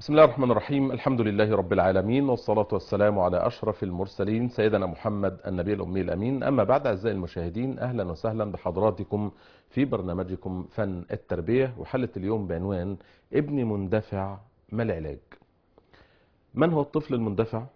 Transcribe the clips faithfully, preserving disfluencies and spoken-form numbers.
بسم الله الرحمن الرحيم. الحمد لله رب العالمين، والصلاة والسلام على أشرف المرسلين سيدنا محمد النبي الأمي الأمين. أما بعد، أعزائي المشاهدين، أهلا وسهلا بحضراتكم في برنامجكم فن التربية، وحلقة اليوم بعنوان ابني مندفع، ما العلاج؟ من هو الطفل المندفع؟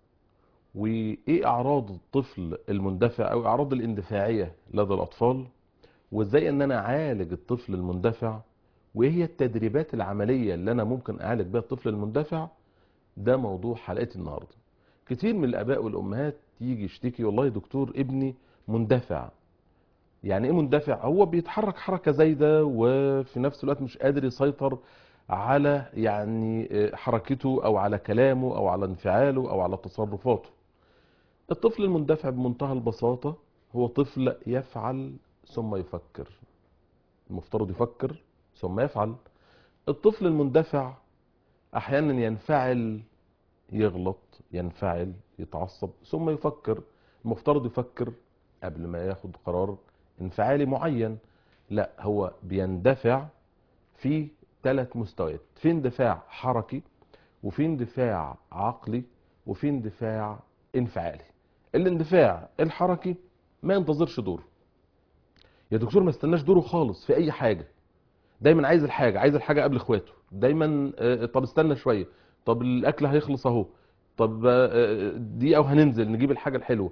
وإيه أعراض الطفل المندفع أو أعراض الاندفاعية لدى الأطفال؟ وإزاي أن أنا أعالج الطفل المندفع؟ وايه هي التدريبات العملية اللي انا ممكن اعالج بيها الطفل المندفع؟ ده موضوع حلقتي النهاردة. كتير من الاباء والامهات يجي يشتكي، والله يا دكتور ابني مندفع. يعني ايه مندفع؟ هو بيتحرك حركة زايدة وفي نفس الوقت مش قادر يسيطر على يعني حركته او على كلامه او على انفعاله او على تصرفاته. الطفل المندفع بمنتهى البساطة هو طفل يفعل ثم يفكر. المفترض يفكر ثم يفعل. الطفل المندفع احيانا ينفعل، يغلط، ينفعل، يتعصب ثم يفكر. المفترض يفكر قبل ما ياخد قرار انفعالي معين. لا، هو بيندفع في ثلاث مستويات: في اندفاع حركي، وفي اندفاع عقلي، وفي اندفاع انفعالي. الاندفاع الحركي ما ينتظرش دوره. يا دكتور ما استناش دوره خالص في اي حاجة، دايما عايز الحاجه عايز الحاجه قبل اخواته، دايما آه، طب استنى شويه، طب الاكل هيخلص اهو، طب آه، دقيقه وهننزل نجيب الحاجه الحلوه،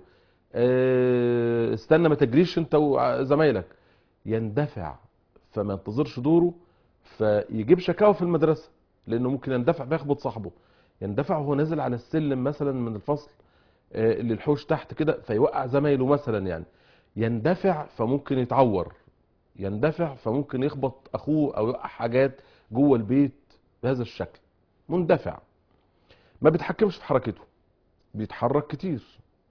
آه، استنى ما تجريش انت وزمايلك. يندفع فما ينتظرش دوره، فيجيب شكاوى في المدرسه لانه ممكن يندفع فيخبط صاحبه. يندفع وهو نازل على السلم مثلا من الفصل آه، اللي الحوش تحت كده فيوقع زمايله مثلا يعني. يندفع فممكن يتعور. يندفع فممكن يخبط اخوه او يوقع حاجات جوه البيت بهذا الشكل. مندفع ما بيتحكمش في حركته، بيتحرك كتير.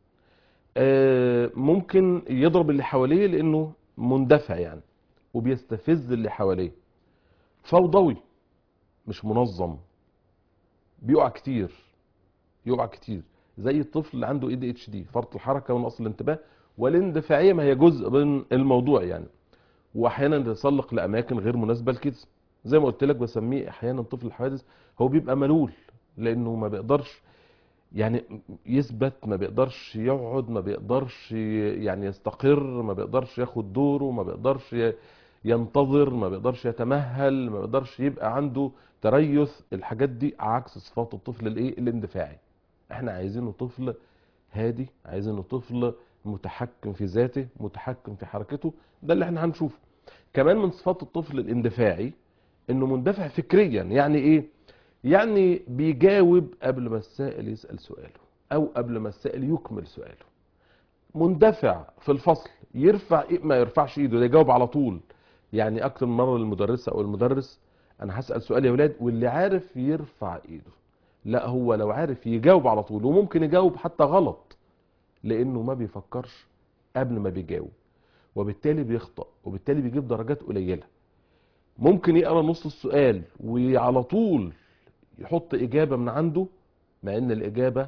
آه، ممكن يضرب اللي حواليه لانه مندفع يعني، وبيستفز اللي حواليه. فوضوي، مش منظم، بيقع كتير. يقع كتير زي الطفل اللي عنده اي دي اتش دي، فرط الحركه ونقص الانتباه والاندفاعيه، ما هي جزء من الموضوع يعني. واحيانا يتسلق لاماكن غير مناسبه لكده. زي ما قلت لك بسميه احيانا طفل الحوادث. هو بيبقى ملول لانه ما بيقدرش يعني يثبت، ما بيقدرش يقعد، ما بيقدرش يعني يستقر، ما بيقدرش ياخد دوره، ما بيقدرش ي- ينتظر، ما بيقدرش يتمهل، ما بيقدرش يبقى عنده تريث. الحاجات دي عكس صفات الطفل الايه الاندفاعي. احنا عايزينه طفل هادي، عايزينه طفل متحكم في ذاته، متحكم في حركته. ده اللي احنا هنشوفه. كمان من صفات الطفل الاندفاعي انه مندفع فكريا. يعني ايه؟ يعني بيجاوب قبل ما السائل يسأل سؤاله او قبل ما السائل يكمل سؤاله. مندفع في الفصل، يرفع إيه ما يرفعش ايده، ده يجاوب على طول. يعني اكتر من مره المدرسه او المدرس: انا هسأل سؤال يا ولاد، واللي عارف يرفع ايده. لا، هو لو عارف يجاوب على طول، وممكن يجاوب حتى غلط لانه ما بيفكرش قبل ما بيجاوب، وبالتالي بيخطأ، وبالتالي بيجيب درجات قليله. ممكن يقرا نص السؤال وعلى طول يحط اجابه من عنده، مع ان الاجابه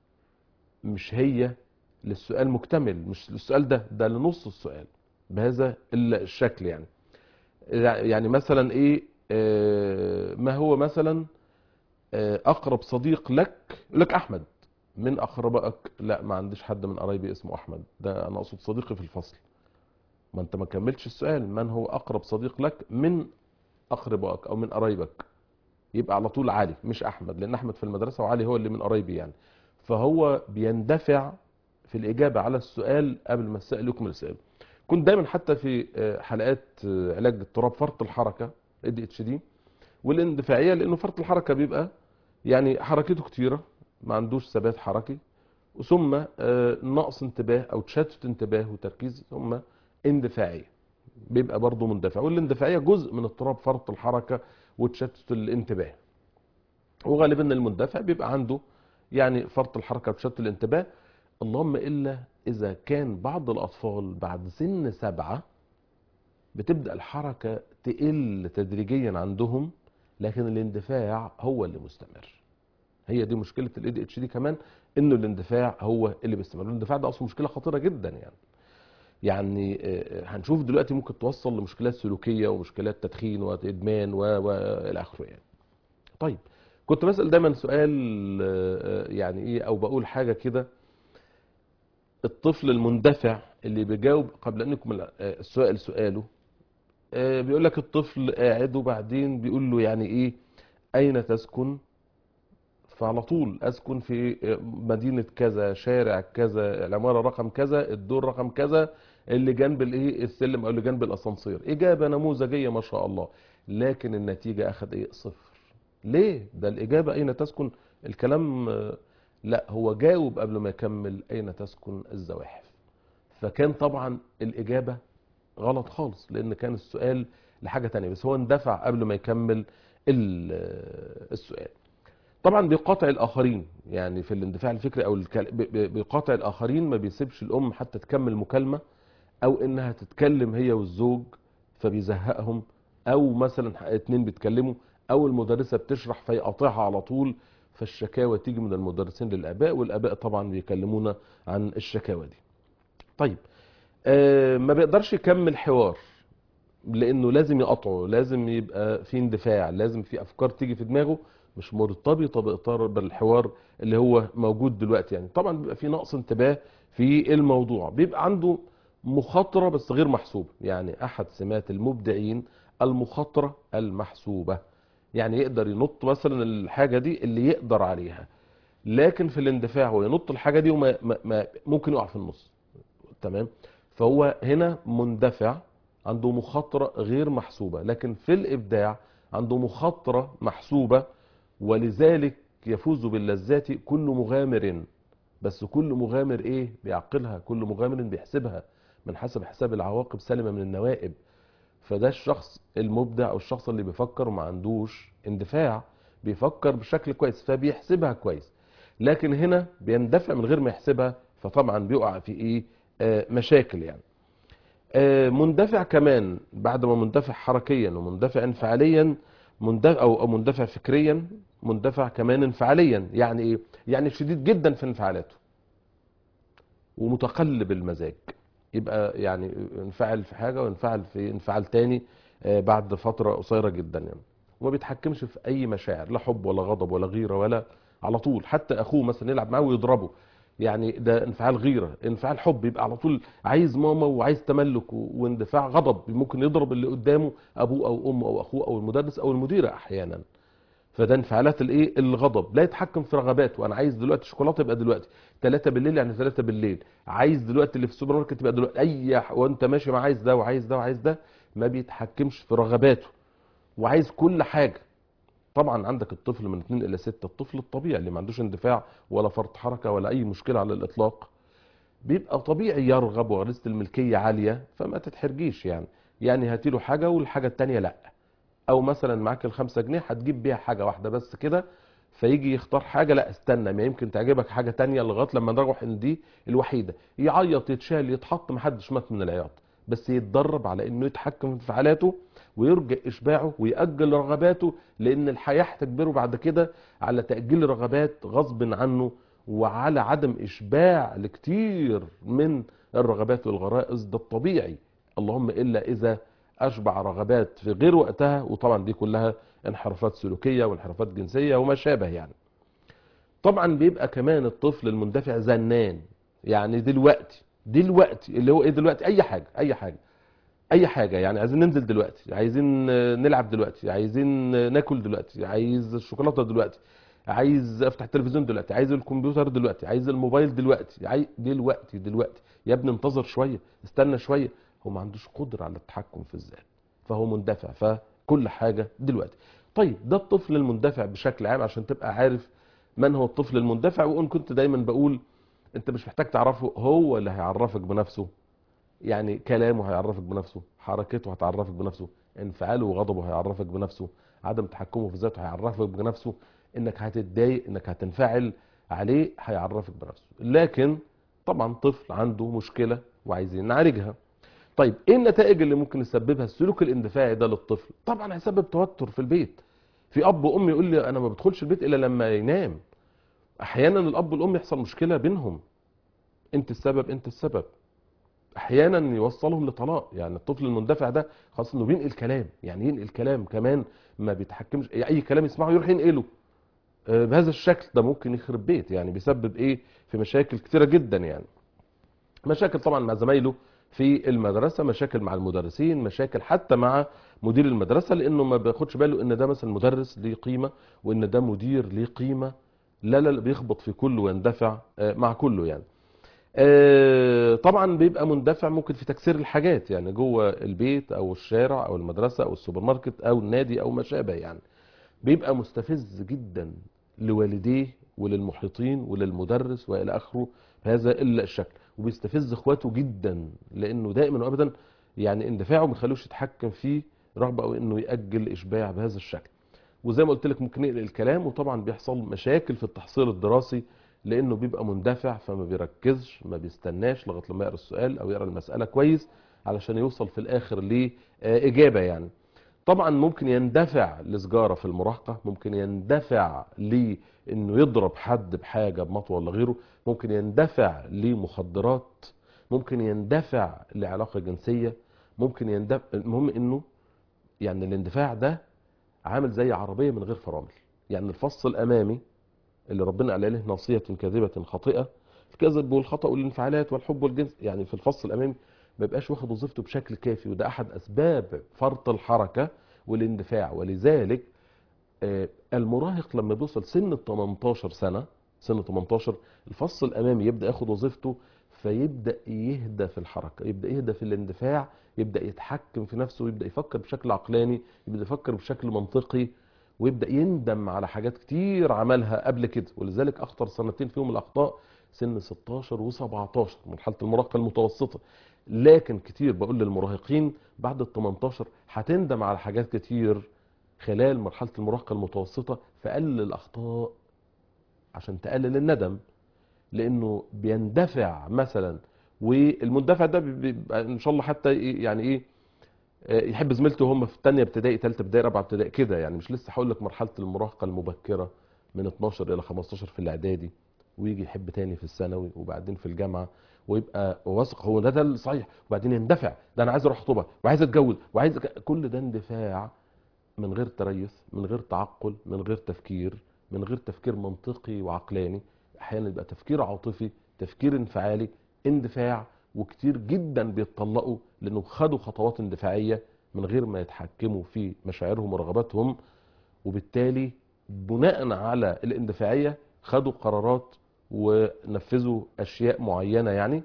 مش هي للسؤال مكتمل، مش للسؤال ده ده لنص السؤال، بهذا الشكل يعني. يعني مثلا ايه؟ آه ما هو مثلا آه اقرب صديق لك؟ يقول لك احمد. من اقربائك؟ لا، ما عنديش حد من قرايبي اسمه احمد، ده انا اقصد صديقي في الفصل. ما انت ما كملتش السؤال. من هو اقرب صديق لك من اقربائك او من قرايبك؟ يبقى على طول علي مش احمد، لان احمد في المدرسه وعلي هو اللي من قرايبي يعني. فهو بيندفع في الاجابه على السؤال قبل ما السائل يكمل السؤال. كنت دايما حتى في آه، حلقات آه، علاج اضطراب فرط الحركه اي دي اتش دي والاندفاعيه، لانه فرط الحركه بيبقى يعني حركته كتيره، ما عندوش ثبات حركي، ثم آه، نقص انتباه او تشتت انتباه وتركيز، ثم اندفاعيه بيبقى برضه مندفع. والاندفاعيه جزء من اضطراب فرط الحركه وتشتت الانتباه. وغالبا المندفع بيبقى عنده يعني فرط الحركه وتشتت الانتباه. اللهم الا اذا كان بعض الاطفال بعد سن سبعه بتبدا الحركه تقل تدريجيا عندهم، لكن الاندفاع هو اللي مستمر. هي دي مشكله الاي دي اتش دي كمان، انه الاندفاع هو اللي بيستمر. الاندفاع ده اصلا مشكله خطيره جدا يعني. يعني آه، هنشوف دلوقتي ممكن توصل لمشكلات سلوكيه ومشكلات تدخين وادمان والى اخره يعني. طيب، كنت بسأل دايما سؤال آه، يعني ايه، او بقول حاجة كده: الطفل المندفع اللي بيجاوب قبل ان يكمل آه، السؤال سؤاله، آه، بيقول لك الطفل قاعد وبعدين بيقول له يعني ايه اين تسكن؟ فعلى طول اسكن في مدينة كذا، شارع كذا، العمارة رقم كذا، الدور رقم كذا، اللي جنب الايه السلم او اللي جنب الاسانسير. اجابة نموذجية ما شاء الله، لكن النتيجة اخذ ايه؟ صفر. ليه؟ ده الاجابة اين تسكن، الكلام آه، لا، هو جاوب قبل ما يكمل اين تسكن الزواحف. فكان طبعا الاجابة غلط خالص، لان كان السؤال لحاجة تانية، بس هو اندفع قبل ما يكمل ال- آه، السؤال. طبعا بيقاطع الاخرين، يعني في الاندفاع الفكري او الكل... بي- بي- بيقاطع الاخرين، ما بيسيبش الام حتى تكمل مكالمه، او انها تتكلم هي والزوج فبيزهقهم، او مثلا اتنين بيتكلموا، او المدرسه بتشرح فيقاطعها على طول. فالشكاوى تيجي من المدرسين للاباء، والاباء طبعا بيكلمونا عن الشكاوى دي. طيب، آه ما بيقدرش يكمل حوار، لانه لازم يقطعه، لازم يبقى في اندفاع، لازم في افكار تيجي في دماغه مش مرتبطه باطار بالحوار اللي هو موجود دلوقتي. يعني طبعا بيبقى في نقص انتباه في الموضوع، بيبقى عنده مخاطره بس غير محسوبه. يعني احد سمات المبدعين المخاطره المحسوبه، يعني يقدر ينط مثلا الحاجه دي اللي يقدر عليها، لكن في الاندفاع هو ينط الحاجه دي وما ما ما ممكن يقع في النص. تمام. فهو هنا مندفع، عنده مخاطرة غير محسوبة، لكن في الإبداع عنده مخاطرة محسوبة، ولذلك يفوز باللذات كل مغامر. بس كل مغامر ايه؟ بيعقلها، كل مغامر بيحسبها من حسب حساب العواقب سلمة من النوائب. فده الشخص المبدع، او الشخص اللي بيفكر وما عندوش اندفاع، بيفكر بشكل كويس فبيحسبها كويس. لكن هنا بيندفع من غير ما يحسبها، فطبعا بيقع في ايه؟ آه مشاكل يعني. آه مندفع كمان، بعد ما مندفع حركيا ومندفع انفعاليا، مندفع او أو مندفع فكريا، مندفع كمان انفعاليا. يعني ايه؟ يعني شديد جدا في انفعالاته ومتقلب المزاج. يبقى يعني انفعل في حاجة وانفعل في انفعال تاني آه، بعد فترة قصيرة جدا يعني. وما بيتحكمش في اي مشاعر، لا حب ولا غضب ولا غيرة ولا، على طول حتى اخوه مثلا يلعب معاه ويضربه، يعني ده انفعال غيرة. انفعال حب يبقى على طول عايز ماما وعايز تملك، و- واندفاع غضب ممكن يضرب اللي قدامه، ابوه او امه او اخوه او المدرس او المديرة احيانا. فده انفعالات الايه؟ الغضب. لا يتحكم في رغباته، انا عايز دلوقتي شوكولاته يبقى دلوقتي، ثلاثة بالليل يعني ثلاثة بالليل، عايز دلوقتي اللي في السوبر ماركت يبقى دلوقتي، اي ح- وانت ماشي ما عايز ده وعايز ده وعايز ده. ما بيتحكمش في رغباته، وعايز كل حاجه. طبعا عندك الطفل من اتنين الى ستة، الطفل الطبيعي اللي ما عندوش اندفاع ولا فرط حركه ولا اي مشكله على الاطلاق، بيبقى طبيعي يرغب، وغريزه الملكيه عاليه، فما تتحرجيش يعني. يعني هاتي له حاجه والحاجه التانيه لا. او مثلا معاك الخمسة جنيه هتجيب بيها حاجة واحدة بس كده، فيجي يختار حاجة، لا استنى ما يمكن تعجبك حاجة تانية، لغاية لما نروح ان دي الوحيدة. يعيط، يتشال، يتحط، محدش مات من العياط، بس يتدرب على انه يتحكم في انفعالاته ويرجع اشباعه ويأجل رغباته، لان الحياة هتجبره بعد كده على تأجيل رغبات غصب عنه، وعلى عدم اشباع لكتير من الرغبات والغرائز. ده الطبيعي، اللهم الا اذا اشبع رغبات في غير وقتها، وطبعا دي كلها انحرافات سلوكيه وانحرافات جنسيه وما شابه يعني. طبعا بيبقى كمان الطفل المندفع زنان، يعني دلوقتي دلوقتي اللي هو ايه؟ دلوقتي اي حاجه، اي حاجه، اي حاجه. يعني عايزين ننزل دلوقتي، عايزين نلعب دلوقتي، عايزين ناكل دلوقتي، عايز الشوكولاته دلوقتي، عايز افتح التلفزيون دلوقتي، عايز الكمبيوتر دلوقتي، عايز الموبايل دلوقتي، عايز دلوقتي دلوقتي. يا ابني انتظر شويه، استنى شويه. هو ما عندوش قدره على التحكم في الذات، فهو مندفع، فكل حاجه دلوقتي. طيب ده الطفل المندفع بشكل عام، عشان تبقى عارف من هو الطفل المندفع. وان كنت دايما بقول انت مش محتاج تعرفه، هو اللي هيعرفك بنفسه. يعني كلامه هيعرفك بنفسه، حركته هتعرفك بنفسه، انفعاله وغضبه هيعرفك بنفسه، عدم تحكمه في ذاته هيعرفك بنفسه، انك هتتضايق، انك هتنفعل عليه، هيعرفك بنفسه. لكن طبعا طفل عنده مشكلة وعايزين نعالجها. طيب ايه النتائج اللي ممكن يسببها السلوك الاندفاعي ده للطفل؟ طبعا هيسبب توتر في البيت. في اب وام يقول لي انا ما بدخلش البيت الا لما ينام. احيانا الاب والام يحصل مشكلة بينهم، انت السبب انت السبب. احيانا يوصلهم لطلاق. يعني الطفل المندفع ده خاصة انه بينقل كلام، يعني ينقل كلام كمان، ما بيتحكمش، اي كلام يسمعه يروح ينقله. آه، بهذا الشكل ده ممكن يخرب بيت، يعني بيسبب ايه في مشاكل كتيره جدا. يعني مشاكل طبعا مع زمايله في المدرسه، مشاكل مع المدرسين، مشاكل حتى مع مدير المدرسه، لانه ما بياخدش باله ان ده مثلا مدرس ليه قيمه وان ده مدير ليه قيمه. لا لا لا، بيخبط في كله ويندفع آه، مع كله يعني. آه، طبعا بيبقى مندفع ممكن في تكسير الحاجات، يعني جوه البيت او الشارع او المدرسه او السوبر ماركت او النادي او ما شابه يعني. بيبقى مستفز جدا لوالديه وللمحيطين وللمدرس والى اخره بهذا الا الشكل. وبيستفز اخواته جدا، لانه دائما وابدا يعني اندفاعه ما يخلوش يتحكم فيه، رغبه او انه ياجل اشباع بهذا الشكل. وزي ما قلت لك ممكن ينقل الكلام، وطبعا بيحصل مشاكل في التحصيل الدراسي، لانه بيبقى مندفع فما بيركزش، ما بيستناش لغايه لما يقرا السؤال او يقرا المساله كويس علشان يوصل في الاخر لاجابه يعني. طبعا ممكن يندفع لسجارة في المراهقة، ممكن يندفع لانه يضرب حد بحاجة بمطوة ولا غيره، ممكن يندفع لمخدرات، ممكن يندفع لعلاقة جنسية، ممكن يندفع. المهم انه يعني الاندفاع ده عامل زي عربية من غير فرامل. يعني الفص الامامي اللي ربنا قال عليه ناصية كاذبة خاطئة، الكذب والخطأ والانفعالات والحب والجنس، يعني في الفص الامامي ما يبقاش واخد وظيفته بشكل كافي، وده احد اسباب فرط الحركة والاندفاع. ولذلك آه، المراهق لما بيوصل سن ال تمنتاشر سنة، سن تمنتاشر الفص الامامي يبدأ ياخد وظيفته، فيبدأ يهدى في الحركة، يبدأ يهدى في الاندفاع، يبدأ يتحكم في نفسه، يبدأ يفكر بشكل عقلاني، يبدأ يفكر بشكل منطقي، ويبدأ يندم على حاجات كتير عملها قبل كده. ولذلك اخطر سنتين فيهم الاخطاء سن ستاشر و17، مرحلة المراهقة المتوسطة. لكن كتير بقول للمراهقين بعد ال تمنتاشر هتندم على حاجات كتير خلال مرحلة المراهقة المتوسطة، فقلل الأخطاء عشان تقلل الندم. لأنه بيندفع مثلا، والمندفع ده بيبقى إن شاء الله حتى إيه- يعني إيه آه، يحب زميلته هم في تانية ابتدائي، تالتة ابتدائي، رابعة ابتدائي كده يعني. مش لسه هقول لك مرحلة المراهقة المبكرة من اتناشر إلى خمستاشر في الإعدادي، ويجي يحب تاني في الثانوي وبعدين في الجامعة، ويبقى واثق هو ده ده الصحيح، وبعدين يندفع ده أنا عايز أروح أخطبها وعايز أتجوز وعايز أك... كل ده اندفاع من غير تريث، من غير تعقل، من غير تفكير، من غير تفكير منطقي وعقلاني. احيانا يبقى تفكير عاطفي، تفكير انفعالي، اندفاع. وكتير جدا بيتطلقوا لانه خدوا خطوات اندفاعيه من غير ما يتحكموا في مشاعرهم ورغباتهم، وبالتالي بناء على الاندفاعيه خدوا قرارات ونفذوا اشياء معينه يعني.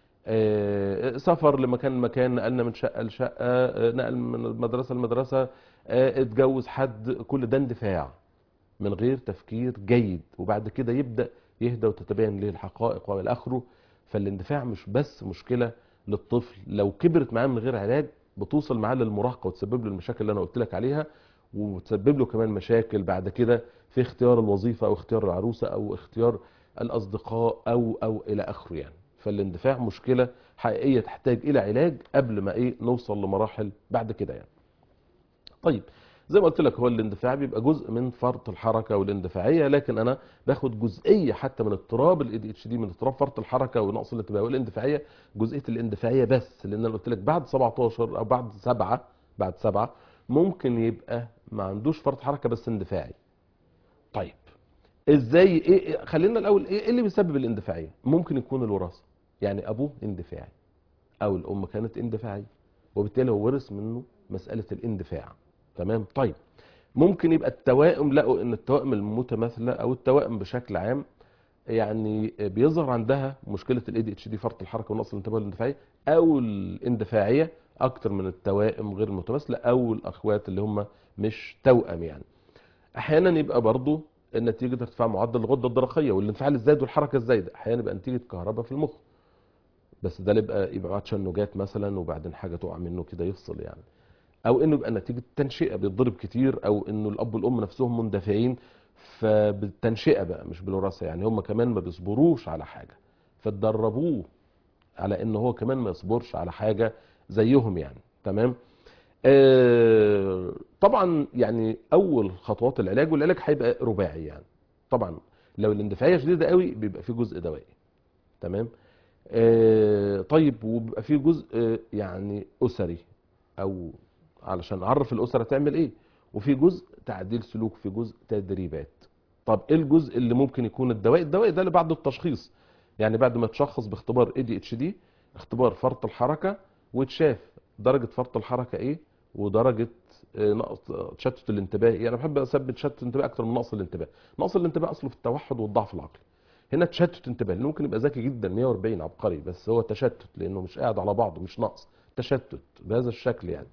آه، سفر لمكان لمكان، نقلنا من شقه لشقه، آه، نقل من مدرسه لمدرسه، آه، اتجوز حد، كل ده اندفاع من غير تفكير جيد. وبعد كده يبدا يهدى وتتبين له الحقائق والى اخره. فالاندفاع مش بس مشكله للطفل، لو كبرت معاه من غير علاج بتوصل معاه للمراهقه وتسبب له المشاكل اللي انا قلت لك عليها، وتسبب له كمان مشاكل بعد كده في اختيار الوظيفه او اختيار العروسه او اختيار الاصدقاء او او الى اخره يعني. فالاندفاع مشكله حقيقيه تحتاج الى علاج قبل ما ايه نوصل لمراحل بعد كده يعني. طيب، زي ما قلت لك هو الاندفاع بيبقى جزء من فرط الحركه والاندفاعيه، لكن انا باخد جزئيه حتى من اضطراب الاي دي اتش دي، من اضطراب فرط الحركه ونقص الانتباه والاندفاعيه، جزئيه الاندفاعيه بس. لان انا قلت لك بعد سبعتاشر او بعد سبعة، بعد سبعة ممكن يبقى ما عندوش فرط حركه بس اندفاعي. طيب ازاي؟ ايه إيه- خلينا الاول ايه إيه اللي بيسبب الاندفاعيه؟ ممكن يكون الوراثه، يعني ابوه اندفاعي او الام كانت اندفاعيه، وبالتالي هو ورث منه مساله الاندفاع. تمام. طيب ممكن يبقى التوائم، لقوا ان التوائم المتماثله او التوائم بشكل عام يعني بيظهر عندها مشكله الاي دي اتش دي، فرط الحركه ونقص الانتباه والاندفاعيه او الاندفاعيه اكتر من التوائم غير المتماثله او الاخوات اللي هم مش توأم يعني. احيانا يبقى برضو نتيجه ارتفاع معدل الغده الدرقيه والانفعال الزايد والحركه الزايده، احيانا يبقى نتيجه كهرباء في المخ، بس ده اللي يبقى يبقى معاه تشنجات مثلا وبعدين حاجه تقع منه كده يفصل يعني. او انه يبقى نتيجه تنشئه بيتضرب كتير، او انه الاب والام نفسهم مندفعين، فبالتنشئه بقى مش بالوراثه يعني، هم كمان ما بيصبروش على حاجه فتدربوه على ان هو كمان ما يصبرش على حاجه زيهم يعني. تمام. آه طبعا يعني اول خطوات العلاج، والعلاج هيبقى رباعي يعني. طبعا لو الاندفاعيه شديده قوي بيبقى في جزء دوائي. تمام. آه طيب وبيبقى في جزء آه يعني اسري، او علشان اعرف الاسره تعمل ايه، وفي جزء تعديل سلوك، في جزء تدريبات. طب ايه الجزء اللي ممكن يكون الدوائي؟ الدوائي ده اللي بعد التشخيص، يعني بعد ما تشخص باختبار اي دي اتش دي، اختبار فرط الحركه، وتشاف درجه فرط الحركه ايه، ودرجه آه، نقص تشتت الانتباه ايه. انا بحب اثبت تشتت الانتباه اكتر من نقص الانتباه. نقص الانتباه اصله في التوحد والضعف العقلي، هنا تشتت انتباه، لأنه ممكن يبقى ذكي جدا مية واربعين عبقري، بس هو تشتت لانه مش قاعد على بعضه، مش نقص، تشتت بهذا الشكل يعني.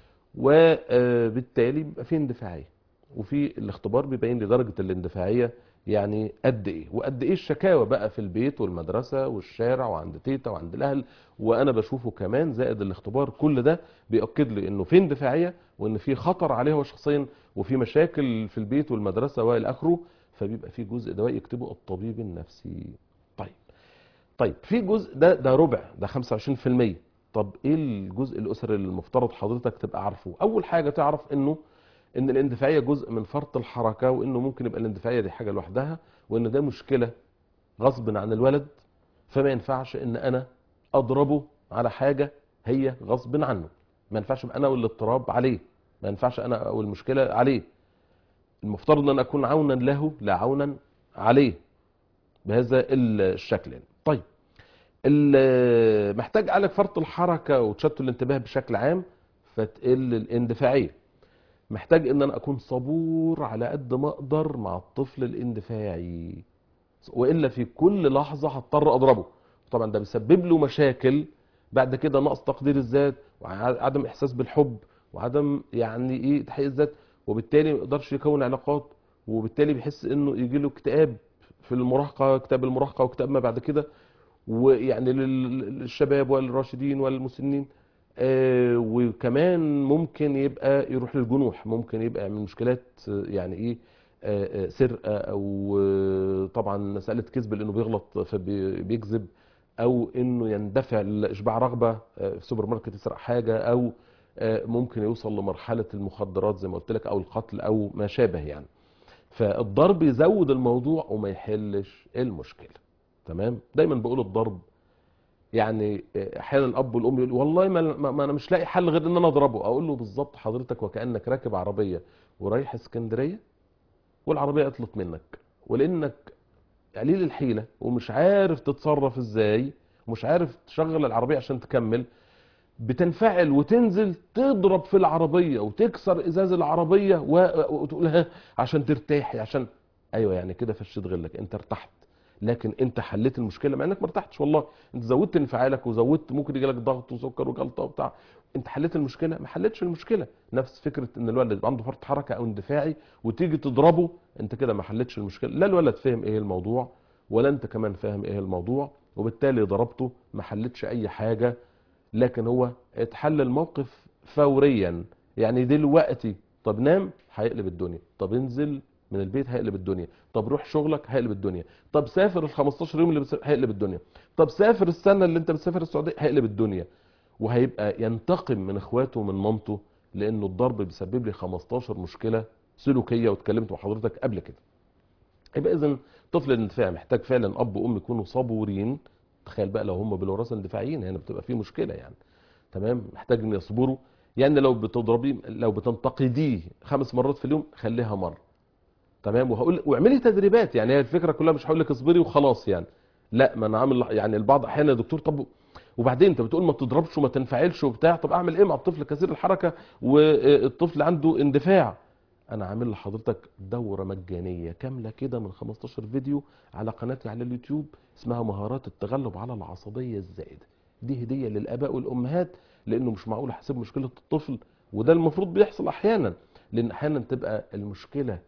وبالتالي بيبقى فيه اندفاعيه، وفي الاختبار بيبين لي درجه الاندفاعيه يعني قد ايه، وقد ايه الشكاوى بقى في البيت والمدرسه والشارع وعند تيتا وعند الاهل، وانا بشوفه كمان زائد الاختبار. كل ده بيأكد لي انه في اندفاعيه، وان في خطر عليه هو شخصيا، وفي مشاكل في البيت والمدرسه والى اخره. فبيبقى في جزء دوائي يكتبه الطبيب النفسي. طيب طيب في جزء ده ده ربع، ده خمسة وعشرين في المية. طب ايه الجزء الاسري اللي المفترض حضرتك تبقى عارفه؟ اول حاجه تعرف انه ان الاندفاعيه جزء من فرط الحركه، وانه ممكن يبقى الاندفاعيه دي حاجه لوحدها، وان ده مشكله غصب عن الولد. فما ينفعش ان انا اضربه على حاجه هي غصب عنه، ما ينفعش ابقى انا والاضطراب عليه، ما ينفعش انا او المشكله عليه. المفترض ان انا اكون عونا له لا عونا عليه بهذا الشكل يعني. طيب ال- محتاج أعالج فرط الحركة وتشتت الانتباه بشكل عام فتقل الاندفاعية. محتاج ان انا اكون صبور على قد ما اقدر مع الطفل الاندفاعي، والا في كل لحظة هضطر اضربه. طبعا ده بيسبب له مشاكل بعد كده، نقص تقدير الذات، وعدم احساس بالحب، وعدم يعني ايه تحقيق الذات، وبالتالي ما يقدرش يكون علاقات، وبالتالي بيحس انه يجي له اكتئاب في المراهقة، اكتئاب المراهقة واكتئاب ما بعد كده. ويعني لل- للشباب والراشدين والمسنين. آه، وكمان ممكن يبقى يروح للجنوح، ممكن يبقى يعمل مشكلات آه، يعني ايه آه، آه، سرقه، او آه، طبعا مساله كذب لانه بيغلط فبيكذب، او انه يندفع لاشباع رغبه آه، في سوبر ماركت يسرق حاجه، او آه، ممكن يوصل لمرحله المخدرات زي ما قلت لك، او القتل او ما شابه يعني. فالضرب يزود الموضوع وما يحلش المشكله. تمام. دايما بقول الضرب يعني احيانا الاب والام يقول والله ما, ما ما انا مش لاقي حل غير ان انا اضربه. اقول له بالظبط حضرتك وكانك راكب عربيه ورايح اسكندريه، والعربيه عطلت منك، ولانك قليل الحيله ومش عارف تتصرف ازاي، ومش عارف تشغل العربيه عشان تكمل، بتنفعل وتنزل تضرب في العربيه وتكسر ازاز العربيه و- وتقول ها عشان ترتاحي عشان. ايوه يعني كده فشت غلك، انت ارتحت، لكن انت حليت المشكله مع انك ما ارتحتش والله. انت زودت انفعالك وزودت، ممكن يجي لك ضغط وسكر وجلطه وبتاع. انت حليت المشكله؟ ما حلتش المشكله. نفس فكره ان الولد يبقى عنده فرط حركه او اندفاعي وتيجي تضربه، انت كده ما حلتش المشكله. لا الولد فاهم ايه الموضوع، ولا انت كمان فاهم ايه الموضوع، وبالتالي ضربته ما حلتش اي حاجه. لكن هو اتحل الموقف فوريا، يعني دلوقتي. طب نام هيقلب الدنيا، طب انزل من البيت هيقلب الدنيا، طب روح شغلك هيقلب الدنيا، طب سافر ال خمستاشر يوم اللي بتسافر هيقلب الدنيا، طب سافر السنه اللي انت بتسافر السعوديه هيقلب الدنيا. وهيبقى ينتقم من اخواته ومن مامته، لانه الضرب بيسبب لي خمستاشر مشكله سلوكيه، واتكلمت مع حضرتك قبل كده. يبقى اذا الطفل الاندفاعي محتاج فعلا اب وام يكونوا صبورين. تخيل بقى لو هم بالوراثه اندفاعيين، هنا بتبقى في مشكله يعني. تمام. محتاج ان يصبروا. يعني لو بتضربيه، لو بتنتقديه خمس مرات في اليوم خليها مره. تمام. وهقول واعملي تدريبات، يعني هي الفكره كلها مش هقول لك اصبري وخلاص يعني. لا، ما انا عامل يعني البعض احيانا يا دكتور طب وبعدين انت بتقول ما تضربش وما تنفعلش وبتاع، طب اعمل ايه مع الطفل كثير الحركه والطفل عنده اندفاع؟ انا عامل لحضرتك دوره مجانيه كامله كده من خمستاشر فيديو على قناتي على اليوتيوب، اسمها مهارات التغلب على العصبيه الزائده. دي هديه للاباء والامهات، لانه مش معقول احسب مشكله الطفل، وده المفروض بيحصل احيانا، لان احيانا تبقى المشكله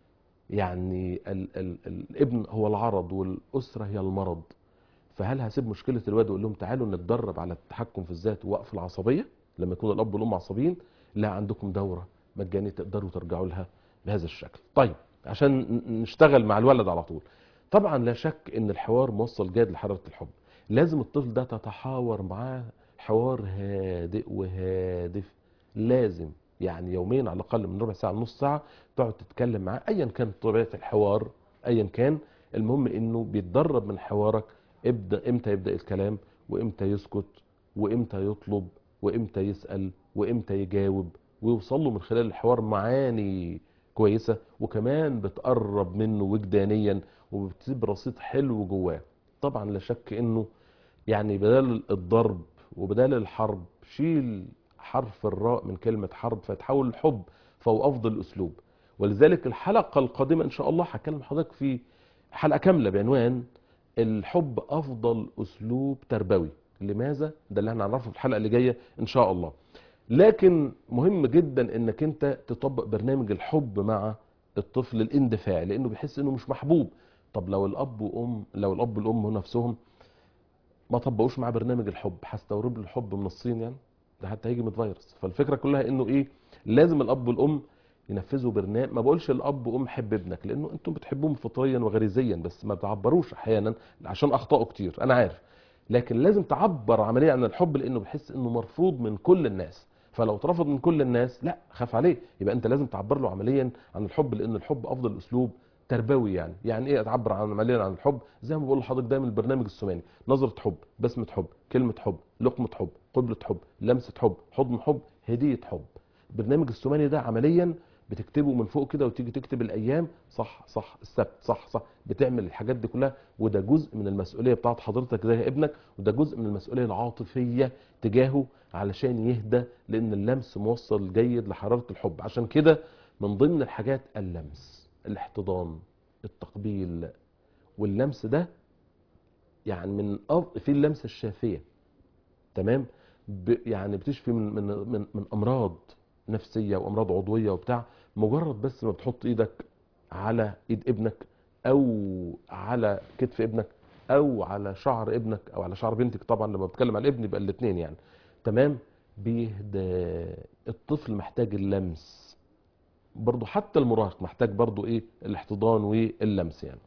يعني ال ال الابن هو العرض والاسره هي المرض. فهل هسيب مشكله الواد واقول لهم تعالوا نتدرب على التحكم في الذات ووقف العصبيه لما يكون الاب والام عصبيين؟ لا، عندكم دوره مجانيه تقدروا ترجعوا لها بهذا الشكل. طيب عشان ن- نشتغل مع الولد على طول. طبعا لا شك ان الحوار موصل جاد لحراره الحب. لازم الطفل ده تتحاور معاه حوار هادئ وهادف. لازم يعني يوميا على الاقل من ربع ساعه لنص ساعه تقعد تتكلم معاه، ايا كانت طبيعه الحوار، ايا كان. المهم انه بيتدرب من حوارك. ابدا امتى يبدا الكلام، وامتى يسكت، وامتى يطلب، وامتى يسال، وامتى يجاوب، ويوصل له من خلال الحوار معاني كويسه، وكمان بتقرب منه وجدانيا وبتسيب رصيد حلو جواه. طبعا لا شك انه يعني بدل الضرب وبدل الحرب شيل حرف الراء من كلمه حرب فتحول الحب، فهو افضل اسلوب. ولذلك الحلقه القادمه ان شاء الله هكلم حضرتك في حلقه كامله بعنوان الحب افضل اسلوب تربوي. لماذا؟ ده اللي احنا هنعرفه في الحلقه اللي جايه ان شاء الله. لكن مهم جدا انك انت تطبق برنامج الحب مع الطفل الاندفاعي، لانه بيحس انه مش محبوب. طب لو الاب وام لو الاب والام نفسهم ما طبقوش معاه برنامج الحب، هستورد له الحب من الصين يعني؟ ده حتى هيجي متفيروس. فالفكره كلها انه ايه، لازم الاب والام ينفذوا برنامج. ما بقولش الاب وام حب ابنك، لانه انتم بتحبوهم فطريا وغريزيا، بس ما بتعبروش احيانا عشان اخطائه كتير، انا عارف. لكن لازم تعبر عمليا عن الحب، لانه بيحس انه مرفوض من كل الناس. فلو اترفض من كل الناس لا خاف عليه، يبقى انت لازم تعبر له عمليا عن الحب، لان الحب افضل اسلوب تربوي. يعني يعني ايه اتعبر عن عمليا عن الحب؟ زي ما بقول لحضرتك دايما البرنامج السماني: نظره حب، بسمه حب، كلمه حب، لقمه حب، قبله حب، لمسه حب، حضن حب، هديه حب. البرنامج السماني ده عمليا بتكتبه من فوق كده، وتيجي تكتب الايام صح صح، السبت صح صح، بتعمل الحاجات دي كلها. وده جزء من المسؤوليه بتاعت حضرتك زي ابنك، وده جزء من المسؤوليه العاطفيه تجاهه علشان يهدى، لان اللمس موصل جيد لحراره الحب. عشان كده من ضمن الحاجات اللمس، الاحتضان، التقبيل. واللمس ده يعني من أف... في اللمسه الشافيه، تمام، ب... يعني بتشفي من من من, من امراض نفسيه وامراض عضويه وبتاع. مجرد بس ما بتحط ايدك على ايد ابنك، او على كتف ابنك، او على شعر ابنك، او على شعر بنتك. طبعا لما بتكلم على الابن يبقى الاثنين يعني، تمام، بيهدى. الطفل محتاج اللمس برضو، حتى المراهق محتاج برضو ايه، الاحتضان واللمس يعني.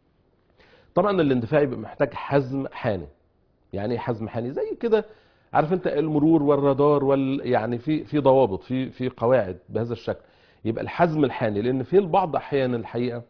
طبعا الاندفاعي بيبقى محتاج حزم حاني. يعني ايه حزم حاني؟ زي كده، عارف انت المرور والرادار وال يعني في في ضوابط، في في قواعد بهذا الشكل. يبقى الحزم الحاني، لان في البعض احيانا الحقيقه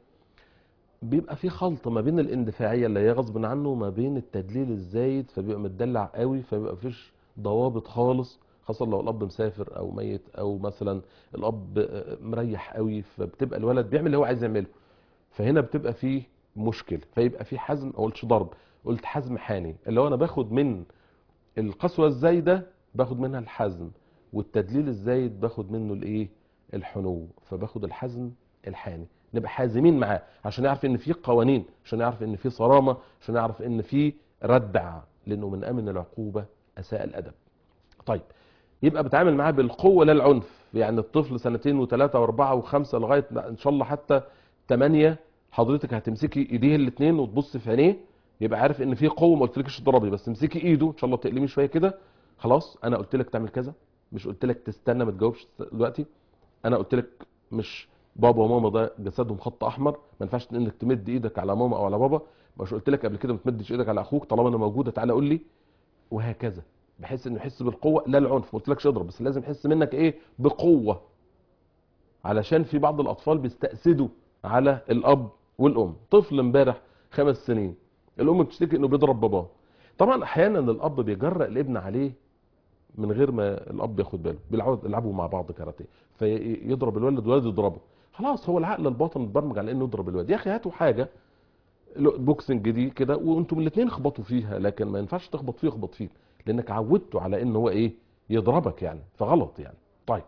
بيبقى في خلط ما بين الاندفاعيه اللي هي غصب عنه وما بين التدليل الزايد، فبيبقى متدلع قوي، فبيبقى مفيش ضوابط خالص، خاصه لو الاب مسافر او ميت، او مثلا الاب مريح قوي، فبتبقى الولد بيعمل اللي هو عايز يعمله. فهنا بتبقى فيه مشكله، فيبقى في حزم. ما قلتش ضرب، قلت حزم حاني، اللي هو انا باخد من القسوه الزايده باخد منها الحزم، والتدليل الزايد باخد منه الايه، الحنو. فباخد الحزم الحاني. نبقى حازمين معاه عشان يعرف ان في قوانين، عشان يعرف ان في صرامه، عشان يعرف ان في ردع، لانه من امن العقوبه اساء الادب. طيب، يبقى بتعامل معاه بالقوه لا العنف. يعني الطفل سنتين وثلاثه واربعه وخمسه لغايه ان شاء الله حتى ثمانيه، حضرتك هتمسكي ايديه الاثنين وتبص في عينيه، يبقى عارف ان في قوه. ما قلتلكش اضربي، بس امسكي ايده ان شاء الله، تقلمي شويه كده. خلاص انا قلت لك تعمل كذا، مش قلت لك تستنى ما تجاوبش دلوقتي. انا قلت لك مش بابا وماما ده جسدهم خط احمر، ما ينفعش انك تمد ايدك على ماما او على بابا. مش قلت لك قبل كده ما تمدش ايدك على اخوك طالما انا موجوده، تعالى قول لي. وهكذا، بحيث انه يحس بالقوه لا العنف. ما قلتلكش اضرب، بس لازم يحس منك ايه، بقوه. علشان في بعض الاطفال بيستأسدوا على الاب والام. طفل امبارح خمس سنين، الام بتشتكي انه بيضرب باباه. طبعا احيانا الاب بيجرأ الابن عليه من غير ما الاب ياخد باله، بيلعبوا يلعبوا مع بعض كاراتيه، فيضرب الولد والولد يضربه. خلاص هو العقل الباطن اتبرمج على انه يضرب الولد. يا اخي هاتوا حاجه بوكسنج دي كده وانتم الاثنين اخبطوا فيها، لكن ما ينفعش تخبط فيه يخبط فيك، لانك عودته على ان هو ايه، يضربك يعني، فغلط يعني. طيب،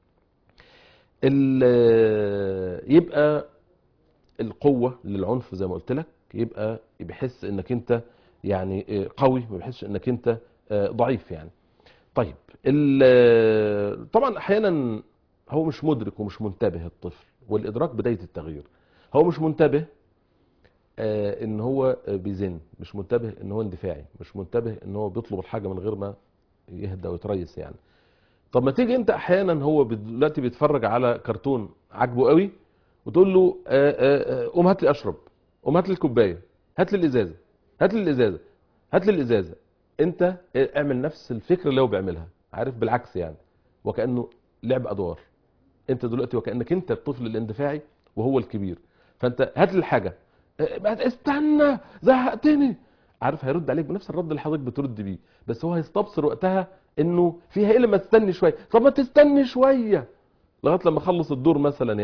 يبقى القوه للعنف زي ما قلت لك، يبقى بيحس انك انت يعني قوي، ما بيحسش انك انت ضعيف يعني. طيب، طبعا احيانا هو مش مدرك ومش منتبه الطفل، والادراك بدايه التغيير. هو مش منتبه آه ان هو بيزن، مش منتبه ان هو اندفاعي، مش منتبه ان هو بيطلب الحاجه من غير ما يهدى ويتريس يعني. طب ما تيجي انت احيانا هو دلوقتي بيتفرج على كرتون عاجبه قوي، وتقول له آه آه قوم هات لي اشرب، قوم هات لي الكوبايه، هات لي الازازه، هات لي الازازه، هات لي الازازه. انت اعمل نفس الفكره اللي هو بيعملها، عارف، بالعكس يعني، وكانه لعب ادوار. انت دلوقتي وكانك انت الطفل الاندفاعي وهو الكبير. فانت هات لي الحاجه، استنى زهقتني. عارف هيرد عليك بنفس الرد اللي حضرتك بترد بيه، بس هو هيستبصر وقتها انه فيها ايه لما تستني شويه. طب ما تستني شويه لغايه لما اخلص الدور مثلا يعني.